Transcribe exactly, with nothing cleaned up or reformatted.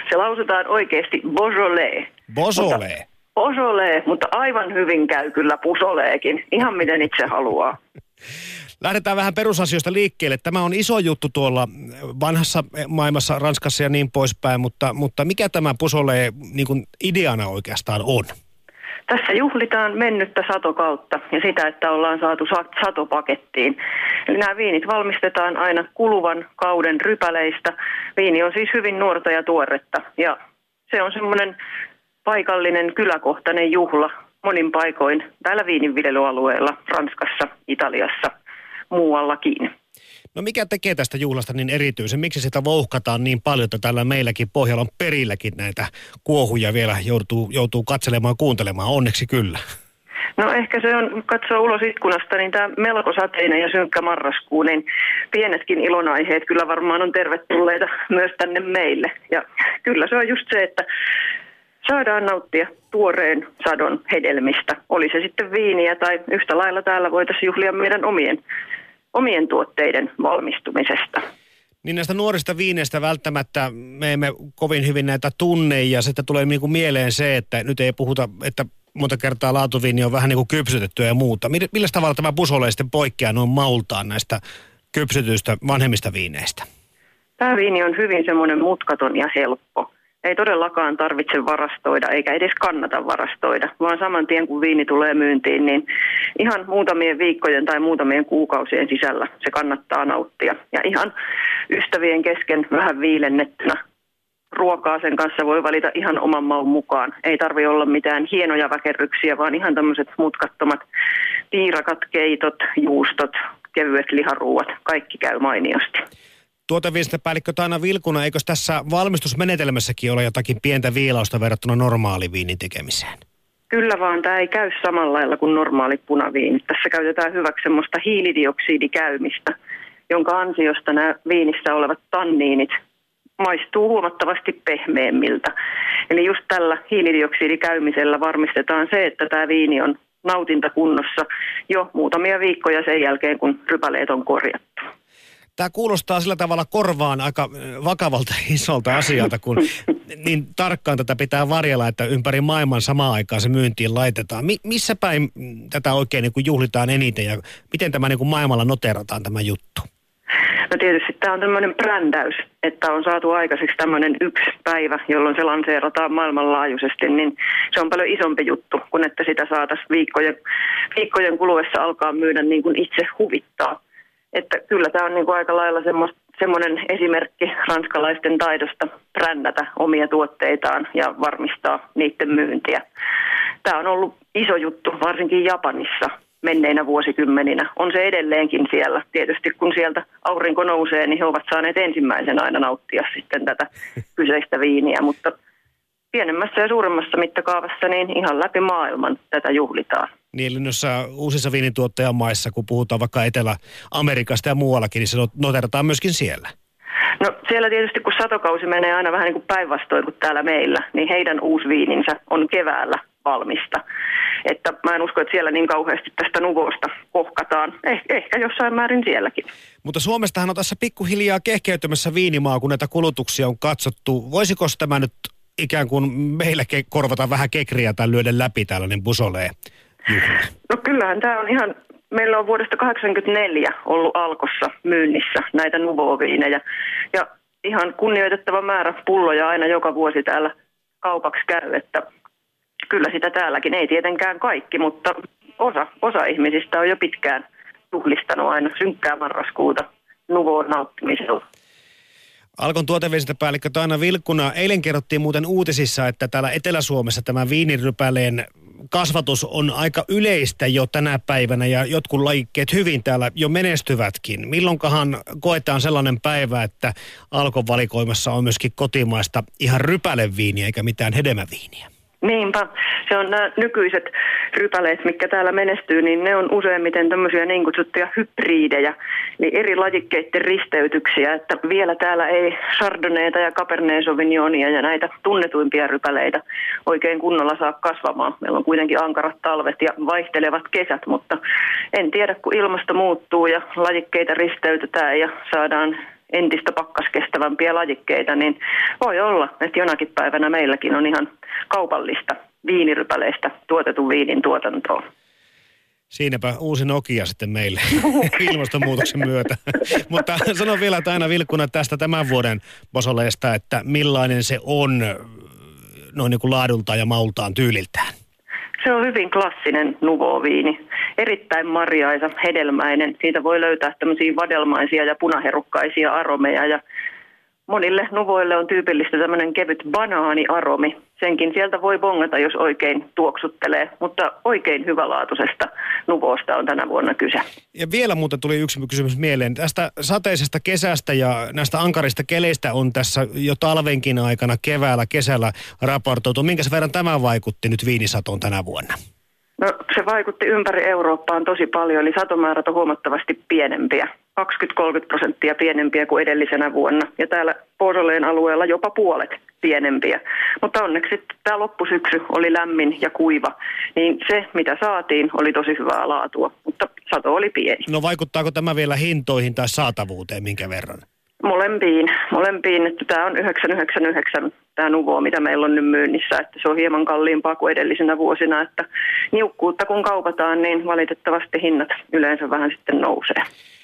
Se lausutaan oikeasti Beaujolais. Beaujolais? Beaujolais, mutta aivan hyvin käy kyllä Beaujolaiskin. Ihan miten itse haluaa. Lähdetään vähän perusasioista liikkeelle. Tämä on iso juttu tuolla vanhassa maailmassa, Ranskassa ja niin poispäin, mutta, mutta mikä tämä Beaujolais niin kuin ideana oikeastaan on? Tässä juhlitaan mennyttä satokautta ja sitä, että ollaan saatu satopakettiin. Eli nämä viinit valmistetaan aina kuluvan kauden rypäleistä. Viini on siis hyvin nuorta ja tuoretta ja se on semmoinen paikallinen kyläkohtainen juhla monin paikoin täällä viininviljelyalueella, Ranskassa, Italiassa, muuallakin. No mikä tekee tästä juhlasta niin erityisen? Miksi sitä vouhkataan niin paljon, että täällä meilläkin Pohjolan perilläkin näitä kuohuja vielä joutuu, joutuu katselemaan ja kuuntelemaan? Onneksi kyllä. No ehkä se on, katsoo ulos ikkunasta, niin tämä melko sateinen ja synkkä marraskuu, niin pienetkin ilonaiheet kyllä varmaan on tervetulleita myös tänne meille. Ja kyllä se on just se, että saadaan nauttia tuoreen sadon hedelmistä. Oli se sitten viiniä tai yhtä lailla täällä voitaisiin juhlia meidän omien, omien tuotteiden valmistumisesta. Niin näistä nuorista viineistä välttämättä me emme kovin hyvin näitä tunne ja sitten tulee niin kuin mieleen se, että nyt ei puhuta, että monta kertaa laatuviini on vähän niin kuin kypsytettyä ja muuta. Millä tavalla tämä Beaujolais sitten poikkeaa noin maultaan näistä kypsytyistä vanhemmista viineistä? Tämä viini on hyvin semmoinen mutkaton ja helppo. Ei todellakaan tarvitse varastoida eikä edes kannata varastoida, vaan saman tien kun viini tulee myyntiin, niin ihan muutamien viikkojen tai muutamien kuukausien sisällä se kannattaa nauttia. Ja ihan ystävien kesken vähän viilennettynä ruokaa sen kanssa voi valita ihan oman maun mukaan. Ei tarvitse olla mitään hienoja väkerryksiä, vaan ihan tämmöiset mutkattomat piirakat, keitot, juustot, kevyet liharuuat, kaikki käy mainiosti. Tuoteviestintäpäällikkö Taina Vilkuna, eikö tässä valmistusmenetelmässäkin ole jotakin pientä viilausta verrattuna normaaliin viinin tekemiseen? Kyllä vaan, tämä ei käy samalla lailla kuin normaali punaviini. Tässä käytetään hyväksi semmoista hiilidioksidikäymistä, jonka ansiosta nämä viinissä olevat tanniinit maistuu huomattavasti pehmeämmiltä. Eli just tällä hiilidioksidikäymisellä varmistetaan se, että tämä viini on nautintakunnossa jo muutamia viikkoja sen jälkeen, kun rypäleet on korjattu. Tämä kuulostaa sillä tavalla korvaan aika vakavalta isolta asialta, kun niin tarkkaan tätä pitää varjella, että ympäri maailman samaan aikaan se myyntiin laitetaan. Mi- missä päin tätä oikein niin kuin juhlitaan eniten ja miten tämä niin kuin maailmalla noterataan tämä juttu? No tietysti tämä on tämmöinen brändäys, että on saatu aikaiseksi tämmöinen yksi päivä, jolloin se lanseerataan maailmanlaajuisesti, niin se on paljon isompi juttu, kun että sitä saataisiin viikkojen, viikkojen kuluessa alkaa myydä niin kuin itse huvittaa. Että kyllä tämä on niin kuin aika lailla semmoinen esimerkki ranskalaisten taidosta brändätä omia tuotteitaan ja varmistaa niiden myyntiä. Tämä on ollut iso juttu, varsinkin Japanissa menneinä vuosikymmeninä. On se edelleenkin siellä. Tietysti kun sieltä aurinko nousee, niin he ovat saaneet ensimmäisen aina nauttia sitten tätä kyseistä viiniä. Mutta pienemmässä ja suuremmassa mittakaavassa niin ihan läpi maailman tätä juhlitaan. Niin, eli noissa uusissa viinituottajamaissa, kun puhutaan vaikka Etelä-Amerikasta ja muuallakin, niin se noterataan myöskin siellä. No siellä tietysti, kun satokausi menee aina vähän niin kuin päinvastoin kuin täällä meillä, niin heidän uusi viininsä on keväällä valmista. Että mä en usko, että siellä niin kauheasti tästä nuvosta kohkataan. Eh, ehkä jossain määrin sielläkin. Mutta Suomestahan on tässä pikkuhiljaa kehkeytymässä viinimaa, kun näitä kulutuksia on katsottu. Voisiko tämä nyt ikään kuin meillä ke- korvata vähän kekriä tai lyödä läpi tällainen Beaujolais juhla? No kyllähän tämä on ihan, meillä on vuodesta kahdeksankymmentäneljä ollut Alkossa myynnissä näitä Nouveau-viinejä. Ja ihan kunnioitettava määrä pulloja aina joka vuosi täällä kaupaksi käy, että kyllä sitä täälläkin, ei tietenkään kaikki, mutta osa, osa ihmisistä on jo pitkään juhlistanut aina synkkää marraskuuta Nouveaun nauttimisella. Alkon tuoteviestintäpäällikkö Taina Vilkuna, eilen kerrottiin muuten uutisissa, että täällä Etelä-Suomessa tämä viinirypäleen kasvatus on aika yleistä jo tänä päivänä ja jotkut lajikkeet hyvin täällä jo menestyvätkin. Milloinkahan koetaan sellainen päivä, että Alkon valikoimassa on myöskin kotimaista ihan rypäleviiniä eikä mitään hedelmäviiniä? Niinpä. Se on nämä nykyiset rypäleet, mitkä täällä menestyy, niin ne on useimmiten tämmöisiä niin kutsuttuja hybriidejä, eli eri lajikkeiden risteytyksiä, että vielä täällä ei Chardonnayta ja Cabernet Sauvignonia ja näitä tunnetuimpia rypäleitä oikein kunnolla saa kasvamaan. Meillä on kuitenkin ankarat talvet ja vaihtelevat kesät, mutta en tiedä, kun ilmasto muuttuu ja lajikkeita risteytetään ja saadaan entistä pakkaskestävämpiä lajikkeita, niin voi olla, että jonakin päivänä meilläkin on ihan kaupallista viinirypäleistä tuotetun viinin tuotantoa. Siinäpä uusi Nokia sitten meille ilmastonmuutoksen myötä. Mutta sano vielä Taina Vilkuna tästä tämän vuoden Beausoleesta, että millainen se on noin niin kuin laadultaan ja maultaan tyyliltään. Se on hyvin klassinen Nouveau-viini. Erittäin marjaisa, hedelmäinen. Siitä voi löytää tämmöisiä vadelmaisia ja punaherukkaisia aromeja. Ja monille Nouveauille on tyypillistä tämmöinen kevyt banaaniaromi. Senkin sieltä voi bongata, jos oikein tuoksuttelee. Mutta oikein hyvälaatuisesta Nouveausta on tänä vuonna kyse. Ja vielä muuta tuli yksi kysymys mieleen. Tästä sateisesta kesästä ja näistä ankarista keleistä on tässä jo talvenkin aikana, keväällä, kesällä raportoitu. Minkäs verran tämä vaikutti nyt viinisatoon tänä vuonna? No se vaikutti ympäri Eurooppaan tosi paljon, eli satomäärät on huomattavasti pienempiä. kaksikymmentä kolmekymmentä prosenttia pienempiä kuin edellisenä vuonna. Ja täällä Beausoleen alueella jopa puolet pienempiä. Mutta onneksi tämä loppusyksy oli lämmin ja kuiva. Niin se, mitä saatiin, oli tosi hyvää laatua. Mutta sato oli pieni. No vaikuttaako tämä vielä hintoihin tai saatavuuteen minkä verran? Molempiin. Molempiin. Että tämä on yhdeksän yhdeksän yhdeksän tämä Nouveau, mitä meillä on nyt myynnissä. Että se on hieman kalliimpaa kuin edellisenä vuosina. Että niukkuutta kun kaupataan, niin valitettavasti hinnat yleensä vähän sitten nousee.